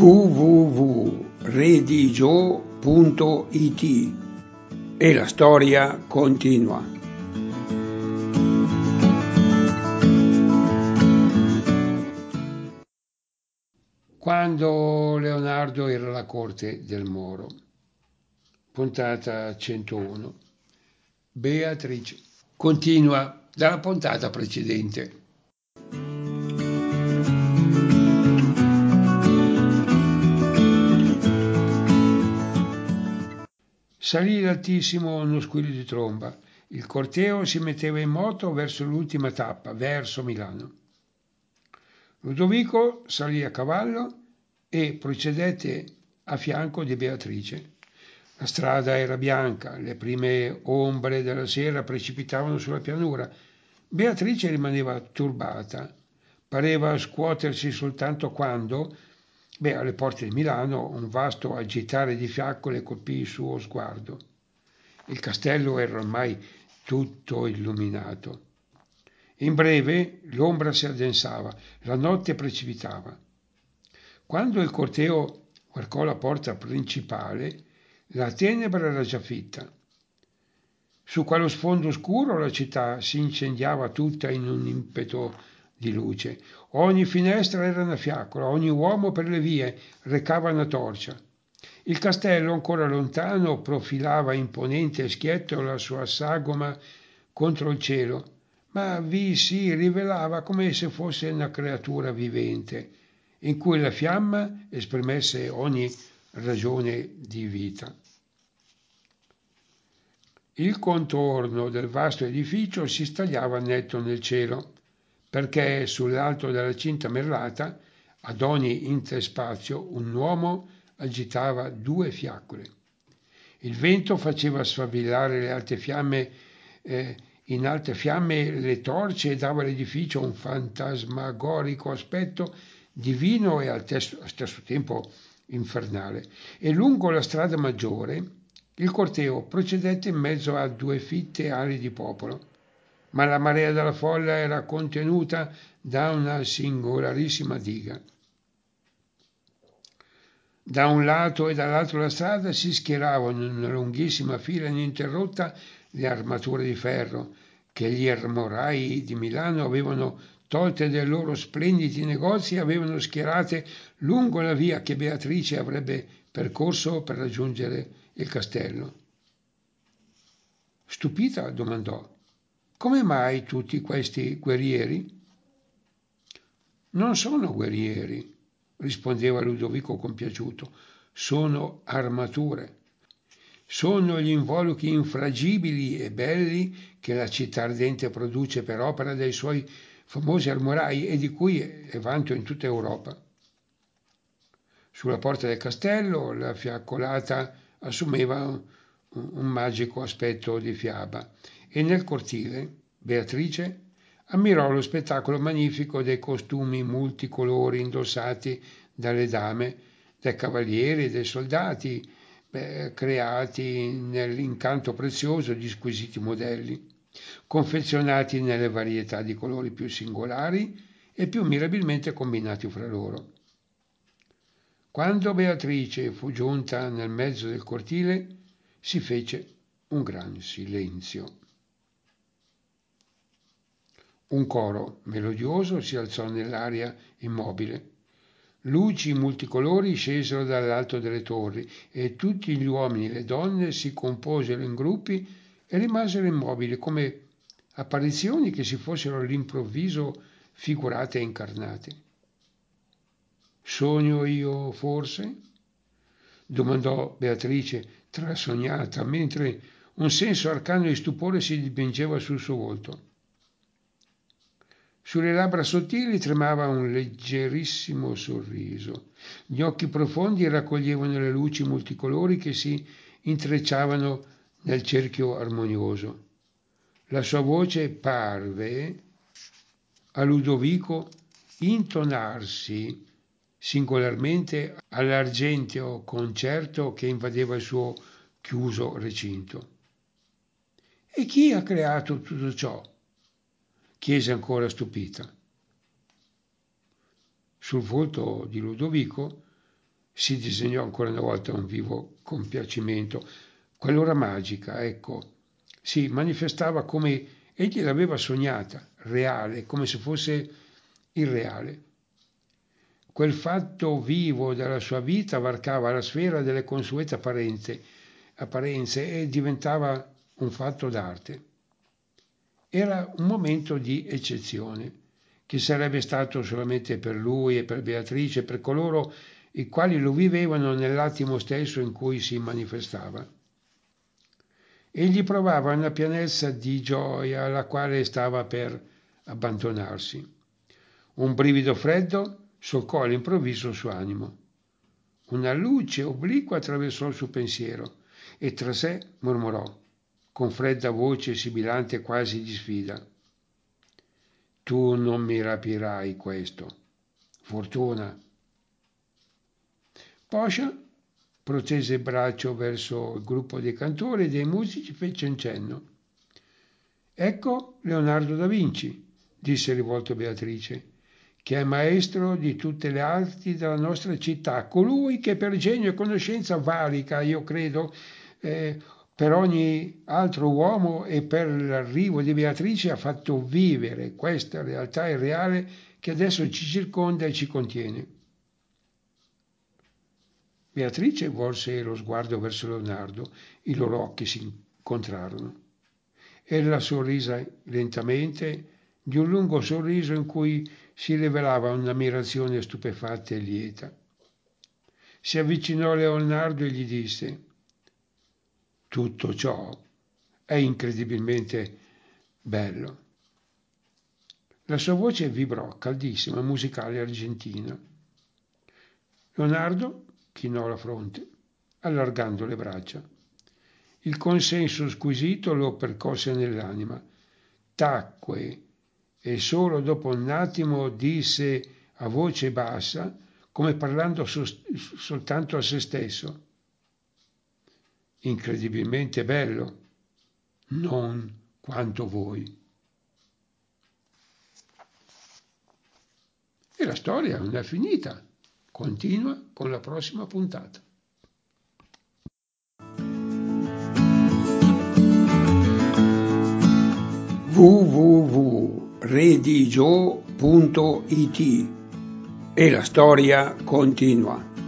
www.redigio.it e la storia continua. Quando Leonardo era alla corte del Moro, puntata 101. Beatrice continua dalla puntata precedente. Salì l'altissimo uno squillo di tromba. Il corteo si metteva in moto verso l'ultima tappa, verso Milano. Ludovico salì a cavallo e procedette a fianco di Beatrice. La strada era bianca, le prime ombre della sera precipitavano sulla pianura. Beatrice rimaneva turbata. Pareva scuotersi soltanto quando, alle porte di Milano, un vasto agitare di fiaccole colpì il suo sguardo. Il castello era ormai tutto illuminato. In breve l'ombra si addensava, la notte precipitava. Quando il corteo varcò la porta principale, la tenebra era già fitta. Su quello sfondo scuro la città si incendiava tutta in un impeto di luce. Ogni finestra era una fiaccola, ogni uomo per le vie recava una torcia. Il castello, ancora lontano, profilava imponente e schietto la sua sagoma contro il cielo, ma vi si rivelava come se fosse una creatura vivente, in cui la fiamma esprimesse ogni ragione di vita. Il contorno del vasto edificio si stagliava netto nel cielo, perché sull'alto della cinta merlata, ad ogni interspazio, un uomo agitava due fiaccole. Il vento faceva sfavillare in alte fiamme le torce e dava all'edificio un fantasmagorico aspetto divino e allo stesso tempo infernale. E lungo la strada maggiore il corteo procedette in mezzo a due fitte ali di popolo, ma la marea della folla era contenuta da una singolarissima diga. Da un lato e dall'altro della strada si schieravano in una lunghissima fila ininterrotta le armature di ferro che gli armorai di Milano avevano tolte dai loro splendidi negozi e avevano schierate lungo la via che Beatrice avrebbe percorso per raggiungere il castello. Stupita domandò: come mai tutti questi guerrieri? Non sono guerrieri, rispondeva Ludovico compiaciuto, sono armature. Sono gli involucri infragibili e belli che la città ardente produce per opera dei suoi famosi armorai e di cui è vanto in tutta Europa. Sulla porta del castello la fiaccolata assumeva un magico aspetto di fiaba e nel cortile Beatrice ammirò lo spettacolo magnifico dei costumi multicolori indossati dalle dame, dai cavalieri e dai soldati, creati nell'incanto prezioso di squisiti modelli, confezionati nelle varietà di colori più singolari e più mirabilmente combinati fra loro. Quando Beatrice fu giunta nel mezzo del cortile, si fece un gran silenzio. Un coro melodioso si alzò nell'aria immobile. Luci multicolori scesero dall'alto delle torri e tutti gli uomini e le donne si composero in gruppi e rimasero immobili come apparizioni che si fossero all'improvviso figurate e incarnate. Sogno io, forse? Domandò Beatrice, trasognata, mentre un senso arcano di stupore si dipingeva sul suo volto. Sulle labbra sottili tremava un leggerissimo sorriso. Gli occhi profondi raccoglievano le luci multicolori che si intrecciavano nel cerchio armonioso. La sua voce parve a Ludovico intonarsi singolarmente all'argenteo concerto che invadeva il suo chiuso recinto. E chi ha creato tutto ciò? Chiese ancora stupita. Sul volto di Ludovico Si disegnò ancora una volta un vivo compiacimento. Quell'ora magica, ecco, si manifestava come egli l'aveva sognata, reale, come se fosse irreale. Quel fatto vivo della sua vita varcava la sfera delle consuete apparenze e diventava un fatto d'arte. Era un momento di eccezione, che sarebbe stato solamente per lui e per Beatrice, per coloro i quali lo vivevano nell'attimo stesso in cui si manifestava. Egli provava una pienezza di gioia alla quale stava per abbandonarsi. Un brivido freddo solcò all'improvviso il suo animo. Una luce obliqua attraversò il suo pensiero e tra sé mormorò, con fredda voce sibilante quasi di sfida: tu non mi rapirai questo. Fortuna. Poscia protese il braccio verso il gruppo dei cantori e dei musici e fece un cenno. Ecco Leonardo da Vinci, disse rivolto a Beatrice, che è maestro di tutte le arti della nostra città, colui che per genio e conoscenza valica, io credo, per ogni altro uomo e per l'arrivo di Beatrice ha fatto vivere questa realtà irreale che adesso ci circonda e ci contiene. Beatrice volse lo sguardo verso Leonardo, i loro occhi si incontrarono. Ella sorrise lentamente, di un lungo sorriso in cui si rivelava un'ammirazione stupefatta e lieta. Si avvicinò a Leonardo e gli disse: tutto ciò è incredibilmente bello. La sua voce vibrò, caldissima, musicale, argentina. Leonardo chinò la fronte, allargando le braccia. Il consenso squisito lo percosse nell'anima. Tacque e solo dopo un attimo disse a voce bassa, come parlando soltanto a se stesso: incredibilmente bello, non quanto voi. E la storia non è finita, continua con la prossima puntata. www.redigio.it e la storia continua.